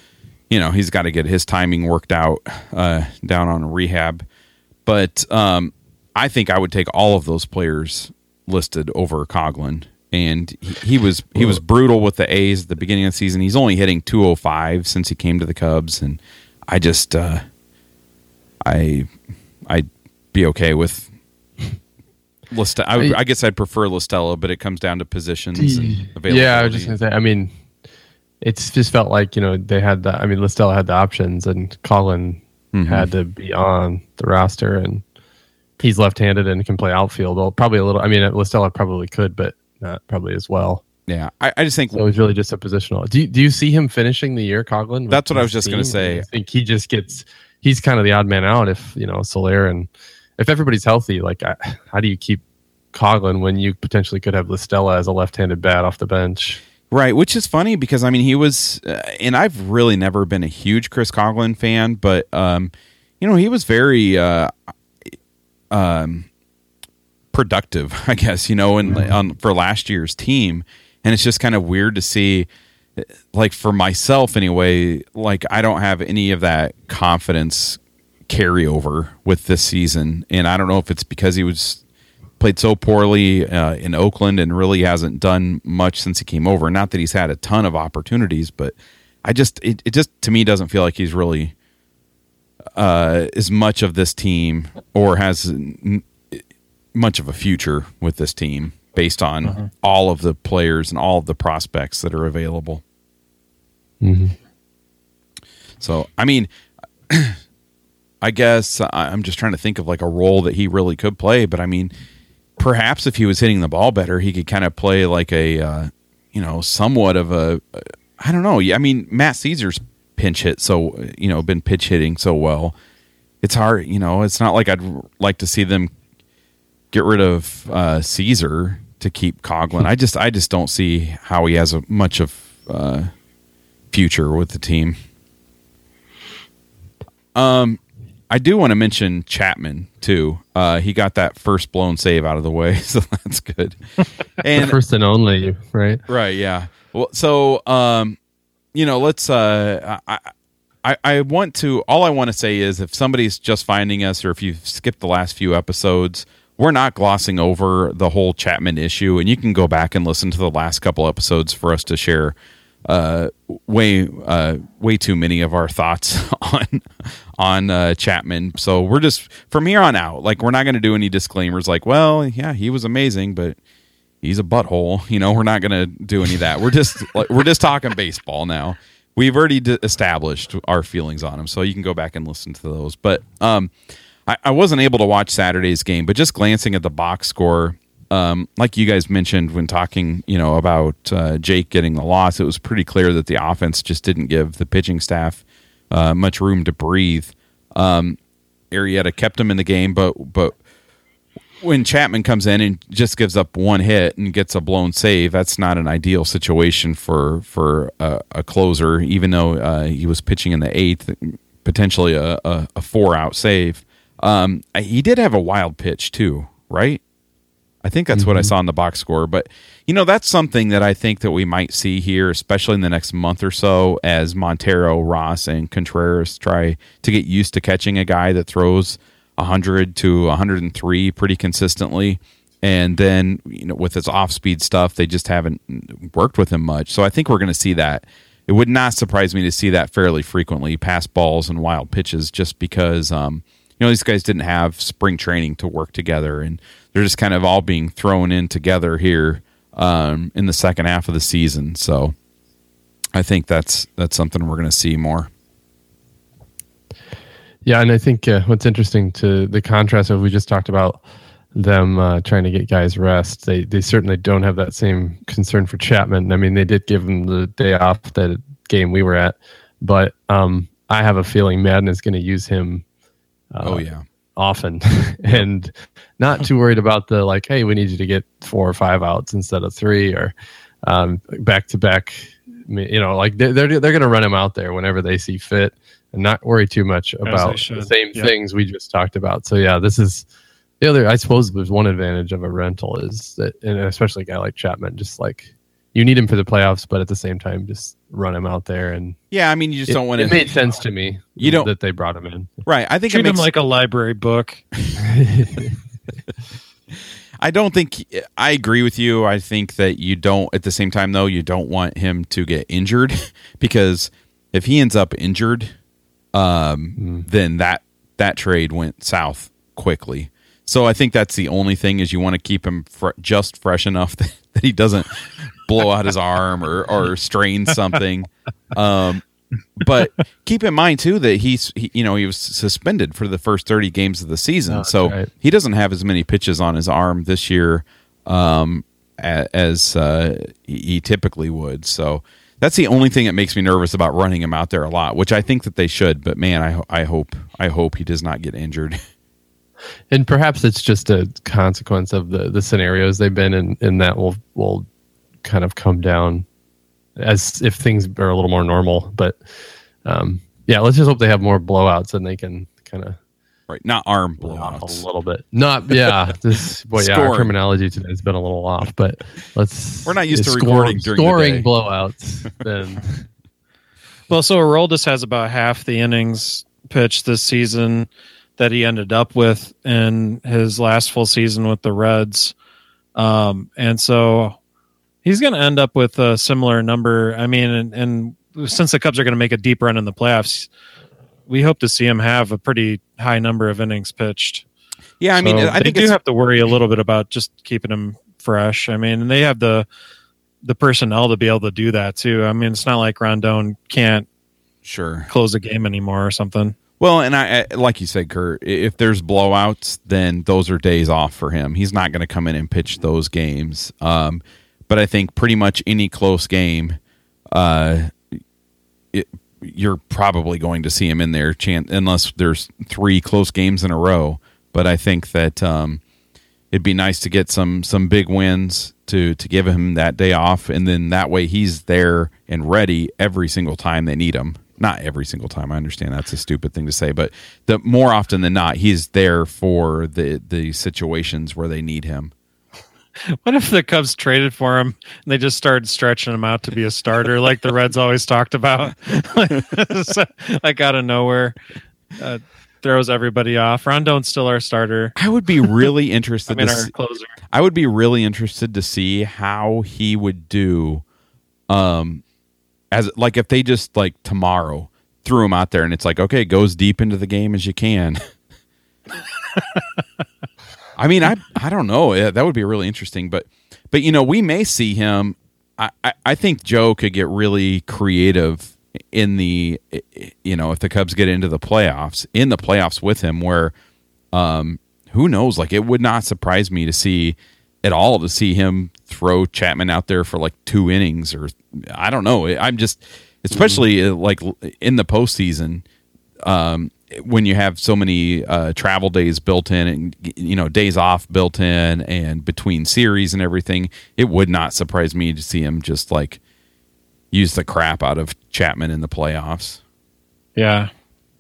you know, he's got to get his timing worked out uh, down on rehab. But um, I think I would take all of those players listed over Coghlan. And he, he was he was brutal with the A's at the beginning of the season. He's only hitting two oh five since he came to the Cubs, and I just uh, I I'd be okay with Listella. I, I guess I'd prefer Listella, but it comes down to positions and availability. Yeah, I was just gonna say. I mean, it's just felt like, you know, they had the. I mean, Listella had the options, and Coghlan mm-hmm. had to be on the roster, and he's left-handed and can play outfield. Well, probably a little. I mean, Listella probably could, but not probably as well. Yeah, I, I just think so. It's really just a positional. Do you, do you see him finishing the year, Coghlan? That's what I was just going to say. I think he just gets. He's kind of the odd man out if, you know, Soler and if everybody's healthy. Like, I, how do you keep Coghlan when you potentially could have Listella as a left-handed bat off the bench? Right, which is funny because I mean he was, uh, and I've really never been a huge Chris Coghlan fan, but um, you know, he was very uh, um. productive, I guess, you know, and on for last year's team. And it's just kind of weird to see, like, for myself anyway, like I don't have any of that confidence carryover with this season. And I don't know if it's because he was played so poorly uh, in Oakland and really hasn't done much since he came over. Not that he's had a ton of opportunities, but I just, it, it just to me doesn't feel like he's really uh, as much of this team or has n- much of a future with this team based on uh-huh. all of the players and all of the prospects that are available. Mm-hmm. So, I mean, I guess I'm just trying to think of like a role that he really could play, but I mean, perhaps if he was hitting the ball better, he could kind of play like a, uh, you know, somewhat of a, I don't know. I mean, Matt Caesar's pinch hit so, you know, been pitch hitting so well. It's hard, you know, it's not like I'd like to see them get rid of uh, Caesar to keep Coghlan. I just, I just don't see how he has a much of uh, future with the team. Um, I do want to mention Chapman too. Uh, he got that first blown save out of the way, so that's good. And the first and only, right? Right. Yeah. Well, so um, you know, let's. Uh, I, I, I want to. All I want to say is, if somebody's just finding us, or if you've skipped the last few episodes, we're not glossing over the whole Chapman issue, and you can go back and listen to the last couple episodes for us to share uh, way uh, way too many of our thoughts on on uh, Chapman. So we're just from here on out, like we're not going to do any disclaimers, like, well, yeah, he was amazing, but he's a butthole. You know, we're not going to do any of that. We're just like, we're just talking baseball now. We've already d- established our feelings on him, so you can go back and listen to those. But um, I, I wasn't able to watch Saturday's game, but just glancing at the box score, um, like you guys mentioned when talking, you know, about uh, Jake getting the loss, it was pretty clear that the offense just didn't give the pitching staff uh, much room to breathe. Um, Arrieta kept him in the game, but but when Chapman comes in and just gives up one hit and gets a blown save, that's not an ideal situation for for a, a closer, even though uh, he was pitching in the eighth, potentially a, a, a four-out save. Um, he did have a wild pitch too, right? I think that's mm-hmm. what I saw in the box score. But, you know, that's something that I think that we might see here, especially in the next month or so, as Montero, Ross, and Contreras try to get used to catching a guy that throws one hundred to one hundred three pretty consistently. And then, you know, with his off-speed stuff, they just haven't worked with him much. So I think we're going to see that. It would not surprise me to see that fairly frequently, pass balls and wild pitches, just because, um, you know, these guys didn't have spring training to work together, and they're just kind of all being thrown in together here um, in the second half of the season. So I think that's that's something we're going to see more. Yeah, and I think uh, what's interesting to the contrast of we just talked about them uh, trying to get guys rest. They they certainly don't have that same concern for Chapman. I mean, they did give him the day off that game we were at, but um, I have a feeling Madden is going to use him. Uh, oh yeah, often, and not too worried about the like, hey, we need you to get four or five outs instead of three, or um, back to back. You know, like they're they're, they're going to run him out there whenever they see fit, and not worry too much about the same yep. things we just talked about. So yeah, this is the other. I suppose there's one advantage of a rental is that, and especially a guy like Chapman, just like you need him for the playoffs, but at the same time, just run him out there. And yeah, I mean, you just it, don't want to. It made sense to me. You don't that they brought him in, right? I think treat it makes, him like a library book. I don't think I agree with you. I think that you don't. At the same time, though, you don't want him to get injured because if he ends up injured, um, mm. then that that trade went south quickly. So I think that's the only thing is you want to keep him fr- just fresh enough that, that he doesn't blow out his arm or, or strain something. Um, but keep in mind too that he's he, you know he was suspended for the first thirty games of the season, oh, so right. he doesn't have as many pitches on his arm this year um, as uh, he typically would. So that's the only thing that makes me nervous about running him out there a lot, which I think that they should. But man, I I hope I hope he does not get injured. And perhaps it's just a consequence of the, the scenarios they've been in, and that will will kind of come down as if things are a little more normal. But um, yeah, let's just hope they have more blowouts and they can kind of right, not arm blowouts a little bit. Not yeah, this boy, yeah, our terminology today has been a little off. But let's we're not used to score, recording during scoring the day. blowouts. Then well, so Aroldis has about half the innings pitched this season that he ended up with in his last full season with the Reds. Um, and so he's going to end up with a similar number. I mean, and, and since the Cubs are going to make a deep run in the playoffs, we hope to see him have a pretty high number of innings pitched. Yeah, I mean, so I they think do it's... have to worry a little bit about just keeping him fresh. I mean, and they have the the personnel to be able to do that too. I mean, it's not like Rondon can't sure close a game anymore or something. Well, and I, like you said, Kurt, if there's blowouts, then those are days off for him. He's not going to come in and pitch those games. Um, but I think pretty much any close game, uh, it, you're probably going to see him in there, chance, unless there's three close games in a row. But I think that um, it'd be nice to get some some big wins to to give him that day off, and then that way he's there and ready every single time they need him. Not every single time. I understand that's a stupid thing to say, but the more often than not, he's there for the the situations where they need him. What if the Cubs traded for him and they just started stretching him out to be a starter, like the Reds always talked about, like out of nowhere, uh, throws everybody off. Rondon's still our starter. I would be really interested. I mean, to our see, closer. I would be really interested to see how he would do. Um. As like if they just like tomorrow threw him out there and it's like, okay, go as deep into the game as you can. I mean, I I don't know. Yeah, that would be really interesting. But but you know, we may see him. I, I, I think Joe could get really creative in the you know if the Cubs get into the playoffs in the playoffs with him. Where um who knows? Like it would not surprise me to see. At all to see him throw Chapman out there for like two innings or I don't know. I'm just, especially mm-hmm. like in the postseason, um, when you have so many uh, travel days built in and, you know, days off built in and between series and everything, it would not surprise me to see him just like use the crap out of Chapman in the playoffs. Yeah.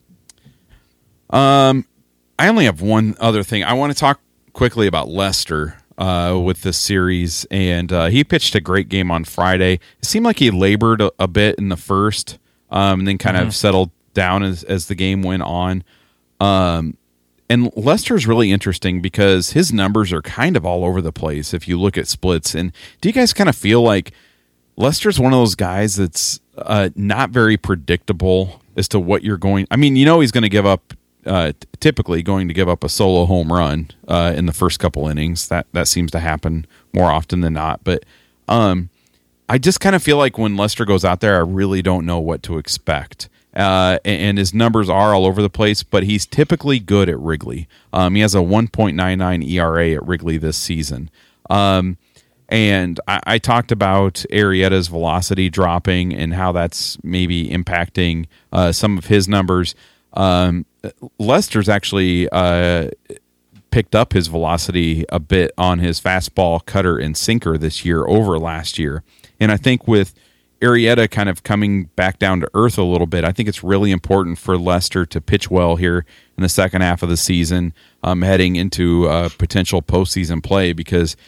Um, I only have one other thing. I want to talk quickly about Lester. Uh, with this series, and uh, he pitched a great game on Friday. It seemed like he labored a, a bit in the first, um, and then kind mm-hmm. of settled down as, as the game went on. Um, and Lester's really interesting because his numbers are kind of all over the place if you look at splits. And do you guys kind of feel like Lester's one of those guys that's uh, not very predictable as to what you're going... I mean, you know he's going to give up Uh, typically going to give up a solo home run uh, in the first couple innings. That that seems to happen more often than not. But um, I just kind of feel like when Lester goes out there, I really don't know what to expect. Uh, and, and his numbers are all over the place, but he's typically good at Wrigley. Um, he has a one point nine nine E R A at Wrigley this season. Um, and I, I talked about Arrieta's velocity dropping and how that's maybe impacting uh, some of his numbers. Um, Lester's actually uh, picked up his velocity a bit on his fastball, cutter, and sinker this year over last year. And I think with Arrieta kind of coming back down to earth a little bit, I think it's really important for Lester to pitch well here in the second half of the season, um, heading into uh, potential postseason play, because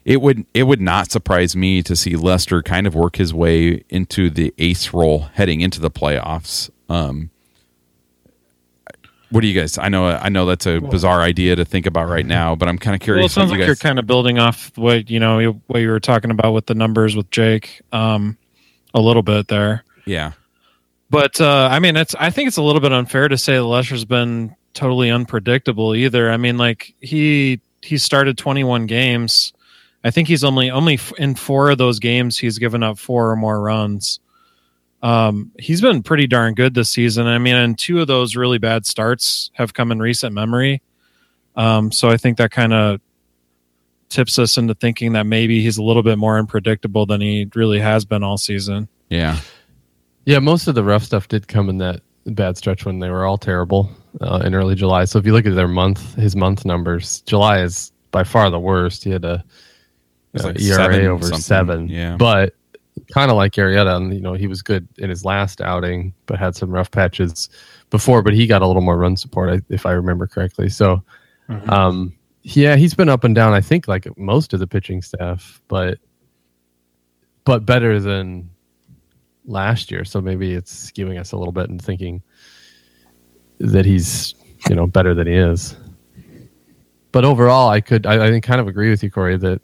it would it would not surprise me to see Lester kind of work his way into the ace role heading into the playoffs. Um, what do you guys? I know I know that's a bizarre idea to think about right now, but I'm kind of curious. Well, it sounds what you like guys... you're kind of building off what you know what you were talking about with the numbers with Jake, um, a little bit there. Yeah, but uh, I mean, it's I think it's a little bit unfair to say that Lester's been totally unpredictable either. I mean, like he he started twenty-one games. I think he's only only in four of those games he's given up four or more runs. Um, he's been pretty darn good this season. I mean, and two of those really bad starts have come in recent memory. Um, so I think that kind of tips us into thinking that maybe he's a little bit more unpredictable than he really has been all season. Yeah. Yeah, most of the rough stuff did come in that bad stretch when they were all terrible uh, in early July. So if you look at their month, his month numbers, July is by far the worst. He had a uh, like E R A seven over something. seven. Yeah. But kind of like Arrieta, you know, he was good in his last outing, but had some rough patches before. But he got a little more run support, if I remember correctly. So, mm-hmm. um, yeah, he's been up and down. I think like most of the pitching staff, but but better than last year. So maybe it's skewing us a little bit and thinking that he's you know better than he is. But overall, I could I, I think kind of agree with you, Corey, that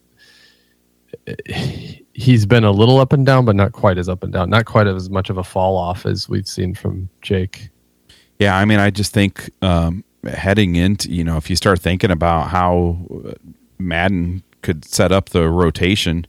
he's been a little up and down, but not quite as up and down. Not quite as much of a fall off as we've seen from Jake. Yeah, I mean, I just think um, heading into, you know, if you start thinking about how Madden could set up the rotation,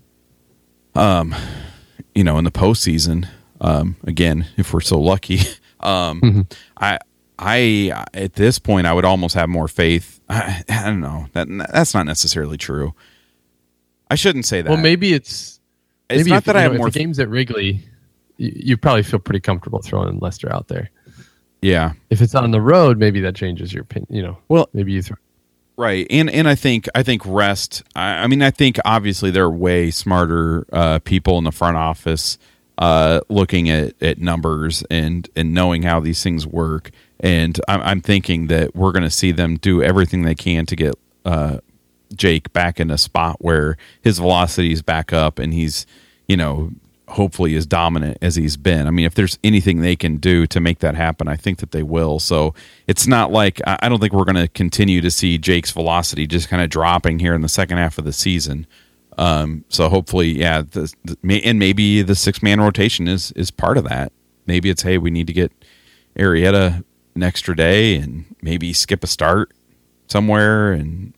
um, you know, in the postseason, um, again, if we're so lucky, um, mm-hmm. I, I, at this point, I would almost have more faith. I, I don't know. That that's not necessarily true. I shouldn't say that. Well, maybe it's it's maybe not if, that I have know, more. If the game's at Wrigley, you, you probably feel pretty comfortable throwing Lester out there. Yeah. If it's on the road, maybe that changes your opinion. You know, well, maybe you throw. Right, and and I think I think rest. I, I mean, I think obviously there are way smarter uh, people in the front office uh, looking at, at numbers and and knowing how these things work. And I'm, I'm thinking that we're going to see them do everything they can to get uh, Jake back in a spot where his velocity is back up and he's, you know, hopefully as dominant as he's been. I mean, if there's anything they can do to make that happen, I think that they will. So it's not like, I don't think we're going to continue to see Jake's velocity just kind of dropping here in the second half of the season. Um, so hopefully, yeah, the, the, and maybe the six-man rotation is is part of that. Maybe it's, hey, we need to get Arrieta an extra day and maybe skip a start somewhere. And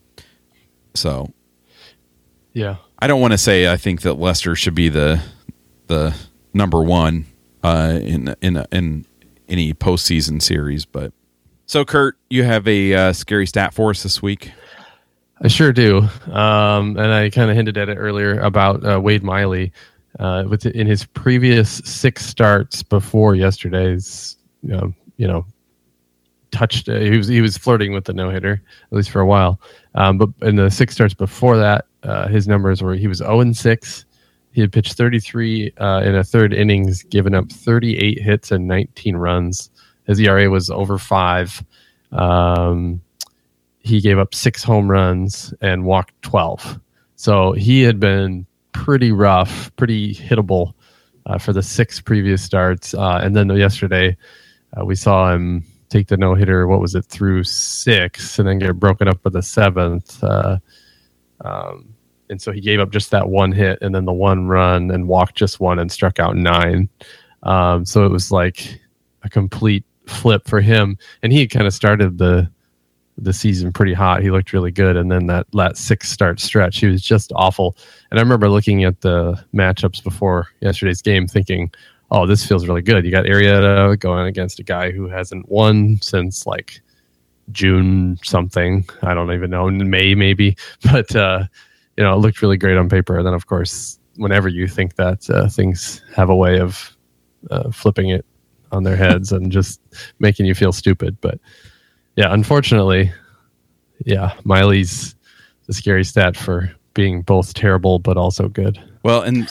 so, yeah, I don't want to say I think that Lester should be the the number one uh, in in in any postseason series, but so Kurt, you have a uh, scary stat for us this week. I sure do, um, and I kind of hinted at it earlier about uh, Wade Miley. Uh, with in his previous six starts before yesterday's, you know, you know touched. Uh, he was he was flirting with the no hitter at least for a while. Um, but in the six starts before that, uh, his numbers were he was zero and six. He had pitched thirty-three uh, in a third innings, given up thirty-eight hits and nineteen runs. His E R A was over five. Um, he gave up six home runs and walked twelve. So he had been pretty rough, pretty hittable uh, for the six previous starts. Uh, and then yesterday, uh, we saw him take the no-hitter, what was it, through six, and then get broken up with the seventh. Uh, um, and so he gave up just that one hit and then the one run and walked just one and struck out nine. Um, so it was like a complete flip for him. And he had kind of started the the season pretty hot. He looked really good. And then that, that six start stretch, he was just awful. And I remember looking at the matchups before yesterday's game thinking, oh, this feels really good. You got Arrieta going against a guy who hasn't won since like June something. I don't even know, in May maybe. But, uh, you know, it looked really great on paper. And then, of course, whenever you think that, uh, things have a way of uh, flipping it on their heads and just making you feel stupid. But, yeah, unfortunately, yeah, Miley's the scary stat for being both terrible but also good. Well, and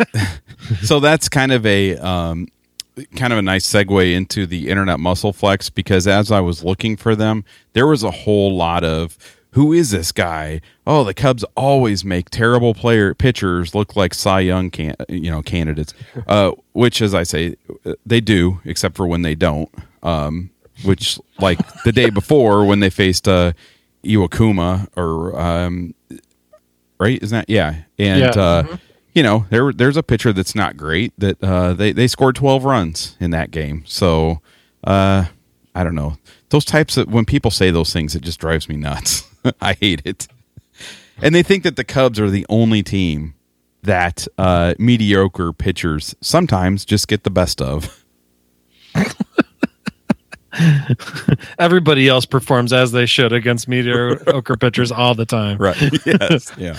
so that's kind of a um, kind of a nice segue into the Internet Muscle Flex, because as I was looking for them, there was a whole lot of who is this guy? Oh, the Cubs always make terrible player pitchers look like Cy Young can you know candidates, uh, which, as I say, they do, except for when they don't. Um, which, like the day before when they faced uh, Iwakuma, or um, right? Isn't that yeah? And Yeah. uh, Mm-hmm. you know, there there's a pitcher that's not great that uh, they they scored twelve runs in that game. So uh, I don't know. Those types of, when people say those things, it just drives me nuts. I hate it. And they think that the Cubs are the only team that uh, mediocre pitchers sometimes just get the best of. Everybody else performs as they should against mediocre pitchers all the time. Right. Yes. Yeah.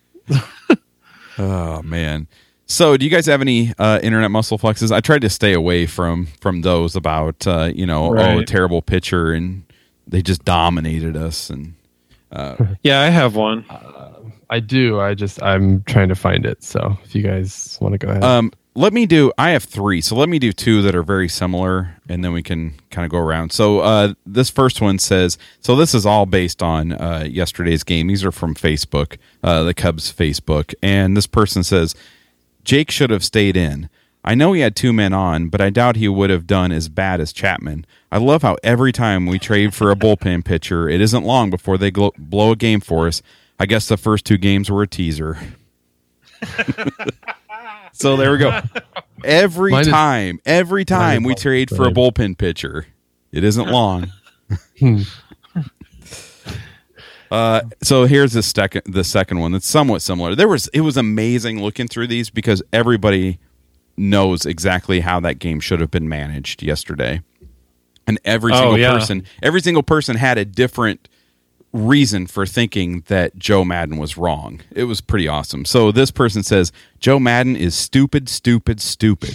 Oh, man. So do you guys have any uh, internet muscle flexes? I tried to stay away from from those about, uh, you know, Right. oh, a terrible pitcher and they just dominated us. And Yeah, I have one. I do. I just I'm trying to find it. So if you guys want to go ahead. Um, let me do. I have three, so let me do two that are very similar, and then we can kind of go around. So uh, this first one says. So this is all based on uh, yesterday's game. These are from Facebook, uh, the Cubs Facebook, and this person says Jake should have stayed in. I know he had two men on, but I doubt he would have done as bad as Chapman. I love how every time we trade for a bullpen pitcher, it isn't long before they glo- blow a game for us. I guess the first two games were a teaser. So there we go. Every Mine is- time, every time we is- trade for a bullpen pitcher, it isn't long. uh, so here's the second, the second one that's somewhat similar. There was, it was amazing looking through these because everybody knows exactly how that game should have been managed yesterday, and every Oh, single yeah. person, every single person had a different reason for thinking that Joe Madden was wrong. It was pretty awesome. So this person says Joe Madden is stupid, stupid, stupid.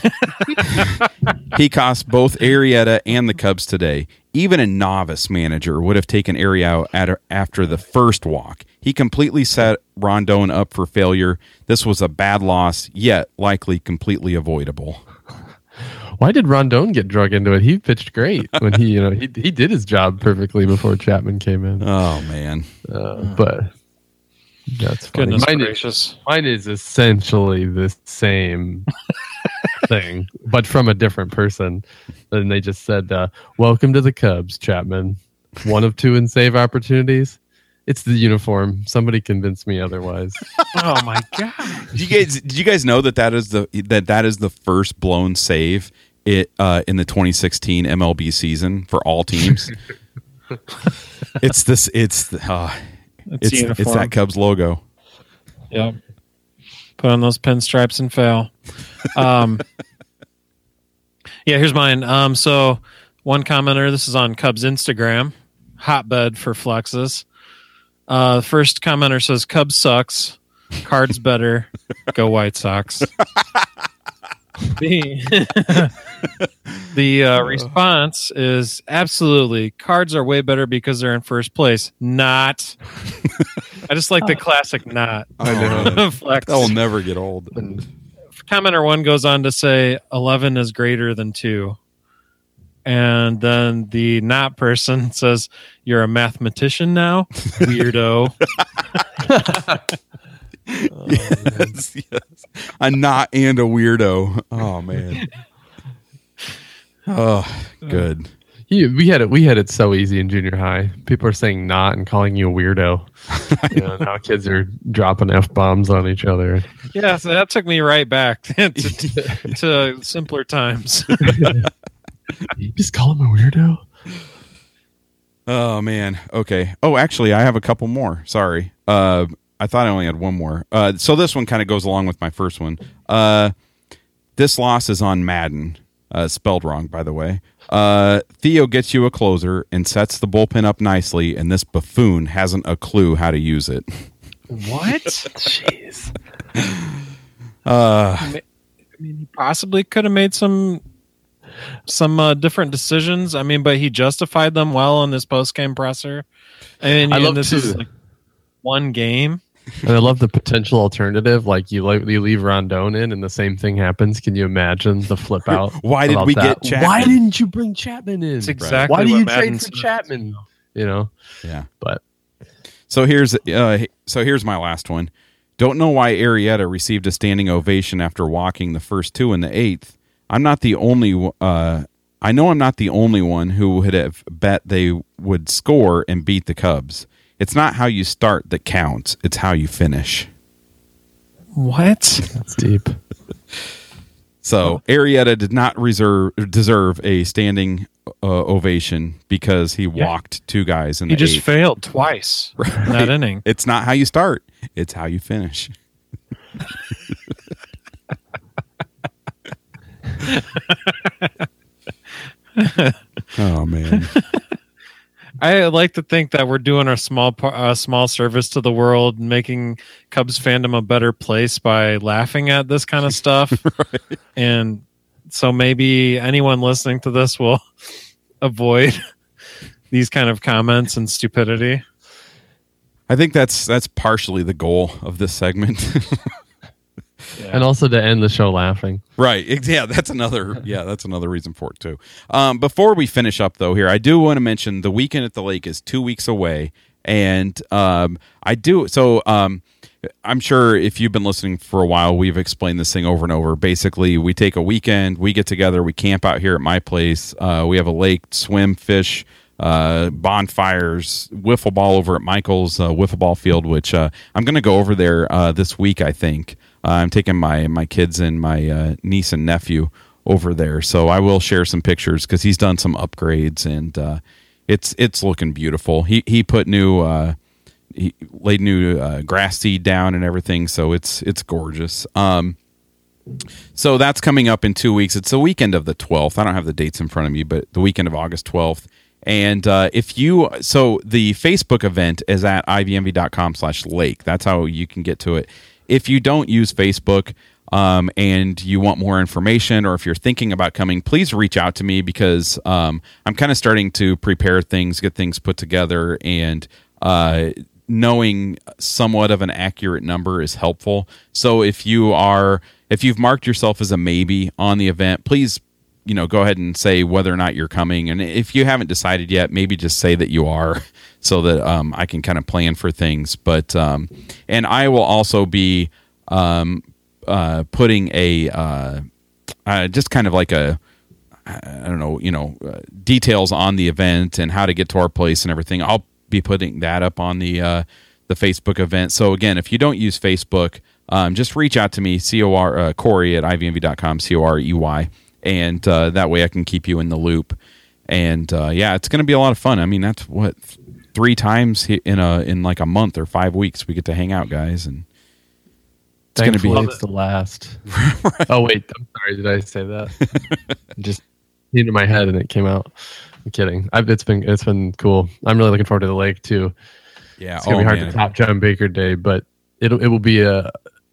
He cost both Arrieta and the Cubs today. Even a novice manager would have taken Arrieta at, after the first walk. He completely set Rondon up for failure. This was a bad loss, yet likely completely avoidable. Why did Rondon get drug into it? He pitched great when he, you know, he he did his job perfectly before Chapman came in. Oh man. Uh, but that's funny. Goodness Mine is, gracious. mine is essentially the same thing, but from a different person. And they just said, uh, "Welcome to the Cubs, Chapman. One of two in save opportunities. It's the uniform. Somebody convinced me otherwise." Oh my god. Did you guys did you guys know that that is the that that is the first blown save it uh, in the twenty sixteen M L B season for all teams? It's this it's uh, It's, it's uniform. it's that Cubs logo. Yep. Put on those pinstripes and fail. Um, yeah, here's mine. Um, so one commenter, this is on Cubs Instagram, hotbed for flexes. Uh, the first commenter says Cubs sucks, Cards better, go White Sox. the the uh, response is absolutely Cards are way better because they're in first place. Not. I just like the classic not. I know. Flex. That will never get old. Commenter one goes on to say eleven is greater than two. And then the not person says, "You're a mathematician now, weirdo." Oh, yes, yes. A not and a weirdo. Oh man. Oh, good. He, we had it. We had it so easy in junior high. People are saying "not" and calling you a weirdo. You know, now kids are dropping f bombs on each other. Yeah, so that took me right back to, to simpler times. You just call him a weirdo. Oh man. Okay. Oh, actually, I have a couple more. Sorry. Uh, I thought I only had one more. Uh, so this one kind of goes along with my first one. Uh, this loss is on Madden. Uh, spelled wrong, by the way. Uh, Theo gets you a closer and sets the bullpen up nicely, and this buffoon hasn't a clue how to use it. What? Jeez. Uh, I mean, he possibly could have made some some uh, different decisions. I mean, but he justified them well in this post game presser. And, I and love this to- is like one game. And I love the potential alternative. Like you, like you leave Rondon in, and the same thing happens. Can you imagine the flip out? Why did about we that? get Chapman? Why didn't you bring Chapman in? It's exactly Why do what you Madden's trade for supposed to Chapman? do. You know, yeah. but So here's uh, so here's my last one. Don't know why Arrieta received a standing ovation after walking the first two in the eighth. I'm not the only. Uh, I know I'm not the only one who would have bet they would score and beat the Cubs. It's not how you start that counts; it's how you finish. What? That's deep. So Arrieta did not reserve deserve a standing uh, ovation because he Yeah. walked two guys in He the just eighth. failed twice in that inning. It's not how you start; it's how you finish. Oh man. I like to think that we're doing a small par- a small service to the world, making Cubs fandom a better place by laughing at this kind of stuff. Right. And so maybe anyone listening to this will avoid these kind of comments and stupidity. I think that's that's partially the goal of this segment. Yeah. And also to end the show laughing. Right. Ex- Yeah, that's another yeah, that's another reason for it too. Um, before we finish up though here, I do want to mention the Weekend at the Lake is two weeks away. And um, I do so um, I'm sure if you've been listening for a while, we've explained this thing over and over. Basically, we take a weekend, we get together, we camp out here at my place. Uh, we have a lake, swim, fish, uh, bonfires, wiffle ball over at Michael's uh, wiffle ball field, which uh, I'm going to go over there uh, this week, I think. Uh, I'm taking my, my kids and my uh, niece and nephew over there. So I will share some pictures because he's done some upgrades and uh, it's it's looking beautiful. He he put new... Uh, He laid new uh, grass seed down and everything, so it's it's gorgeous. Um, so that's coming up in two weeks. It's the weekend of the twelfth. I don't have the dates in front of me, but the weekend of August twelfth. And uh, if you so the Facebook event is at ivmv.com slash lake. That's how you can get to it. If you don't use Facebook um, and you want more information, or if you're thinking about coming, please reach out to me because um, I'm kind of starting to prepare things, get things put together, and uh, knowing somewhat of an accurate number is helpful. So if you are, if you've marked yourself as a maybe on the event, please, you know, go ahead and say whether or not you're coming. And if you haven't decided yet, maybe just say that you are, so that um, I can kind of plan for things. But um, and I will also be um, uh, putting a uh, uh, just kind of like a I don't know, you know, uh, details on the event and how to get to our place and everything. I'll be putting that up on the uh, the Facebook event. So again, if you don't use Facebook, um, just reach out to me, C O R uh, Corey at ivmv dot com, C O R E Y, and uh, that way I can keep you in the loop. And uh, yeah, it's going to be a lot of fun. I mean, that's what three times in a in like a month or five weeks we get to hang out, guys, and it's going to be. Thankfully, it's the last. Right. Oh wait, I'm sorry. Did I say that? Just into my head and it came out. I'm kidding. I've, it's been it's been cool. I'm really looking forward to the lake too. Yeah, it's gonna oh, be hard man. to top John Baker Day, but it'll it will be a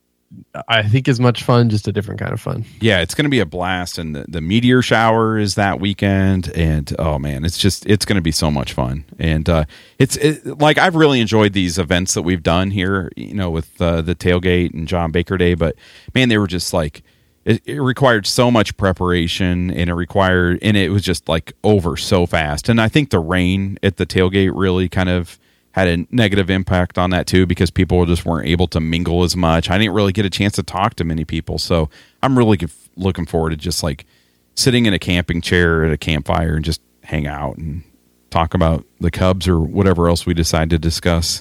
I think as much fun, just a different kind of fun. Yeah, it's going to be a blast, and the, the meteor shower is that weekend, and oh man, it's just it's going to be so much fun, and uh, it's it, like I've really enjoyed these events that we've done here, you know, with uh, the tailgate and John Baker Day, but man, they were just like it, it required so much preparation, and it required, and it was just like over so fast, and I think the rain at the tailgate really kind of had a negative impact on that too, because people just weren't able to mingle as much. I didn't really get a chance to talk to many people. So I'm really looking forward to just like sitting in a camping chair at a campfire and just hang out and talk about the Cubs or whatever else we decide to discuss.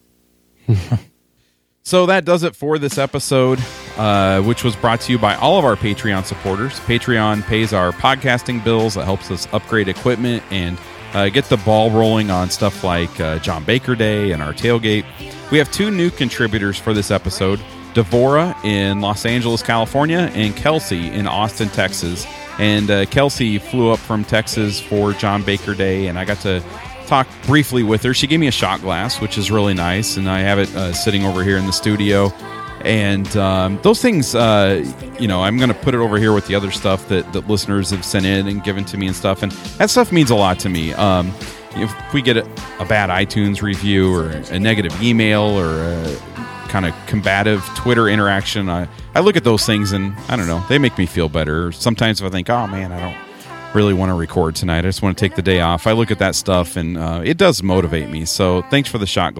So that does it for this episode, uh, which was brought to you by all of our Patreon supporters. Patreon pays our podcasting bills. It helps us upgrade equipment and Uh, get the ball rolling on stuff like uh, John Baker Day and our tailgate. We have two new contributors for this episode, Devora in Los Angeles, California, and Kelsey in Austin, Texas. And uh, Kelsey flew up from Texas for John Baker Day, and I got to talk briefly with her. She gave me a shot glass, which is really nice, and I have it uh, sitting over here in the studio. And um, those things, uh, you know, I'm going to put it over here with the other stuff that, that listeners have sent in and given to me and stuff. And that stuff means a lot to me. Um, if we get a, a bad iTunes review or a negative email or a kind of combative Twitter interaction, I, I look at those things and, I don't know, they make me feel better. Sometimes if I think, oh, man, I don't really want to record tonight, I just want to take the day off, I look at that stuff and uh, it does motivate me. So thanks for the shot glass.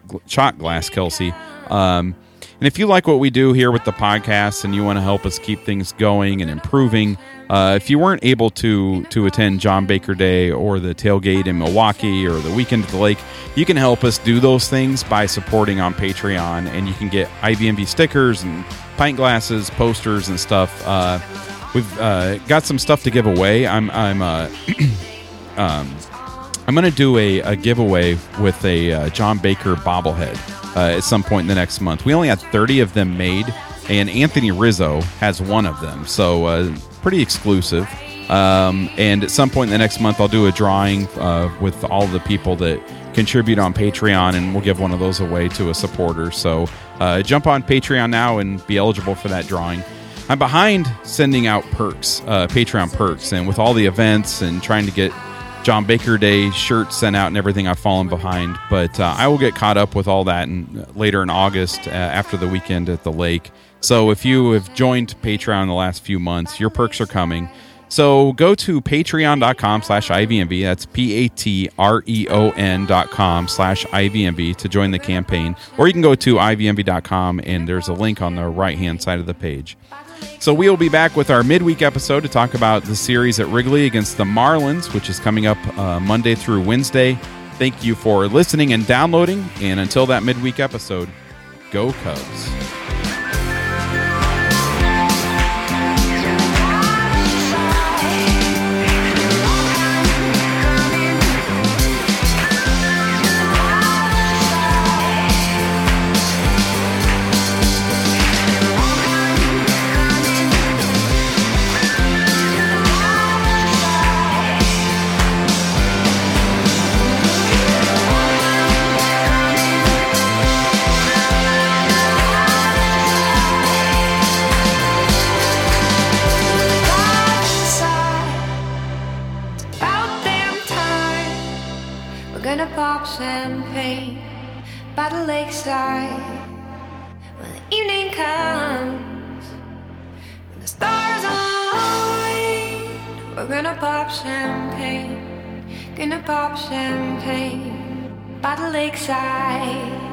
shot glass, Kelsey. Um, and if you like what we do here with the podcast and you want to help us keep things going and improving, uh, if you weren't able to to attend John Baker Day or the tailgate in Milwaukee or the weekend at the lake, you can help us do those things by supporting on Patreon, and you can get I V M V stickers and pint glasses, posters, and stuff. Uh, we've uh, got some stuff to give away. I'm I'm uh, um, I'm going to do a, a giveaway with a uh, John Baker bobblehead uh, at some point in the next month. We only had thirty of them made, and Anthony Rizzo has one of them, so uh, pretty exclusive. Um, and at some point in the next month, I'll do a drawing uh, with all the people that contribute on Patreon, and we'll give one of those away to a supporter. So uh, jump on Patreon now and be eligible for that drawing. I'm behind sending out perks, uh, Patreon perks, and with all the events and trying to get John Baker Day shirts sent out and everything, I've fallen behind. But uh, I will get caught up with all that in, later in August uh, after the weekend at the lake. So if you have joined Patreon in the last few months, your perks are coming. So go to patreon.com slash IVMV. That's P-A-T-R-E-O-N dot com slash IVMV to join the campaign. Or you can go to I V M V dot com, and there's a link on the right-hand side of the page. So we will be back with our midweek episode to talk about the series at Wrigley against the Marlins, which is coming up uh, Monday through Wednesday. Thank you for listening and downloading. And until that midweek episode, go Cubs. Champagne by the lakeside when the evening comes, when the stars align. We're gonna pop champagne, gonna pop champagne by the lakeside.